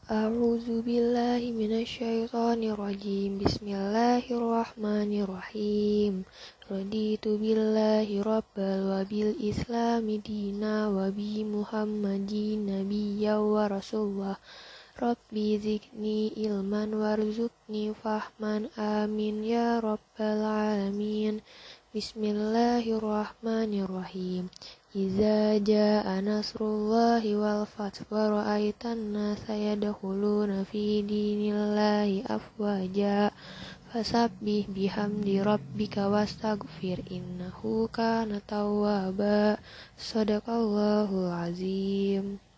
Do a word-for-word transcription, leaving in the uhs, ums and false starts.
A'udzu billahi minasyaitonir rajim. Bismillahirrahmanirrahim. Raditu billahi rabbal wa bil islami dina wa bi Muhammadin nabiyya wa rasulullah. Rabbi zidni ilman warzuqni fahman amin ya rabbal alamin. Bismillahirrahmanirrahim. Iza jaa nasrullahi wal fath wa ra'aitan nasa yadkhuluna fi dinillahi afwaja fasabbih bihamdi rabbika wastaghfir innahu kana tawwaba. Shadaqallahul azim.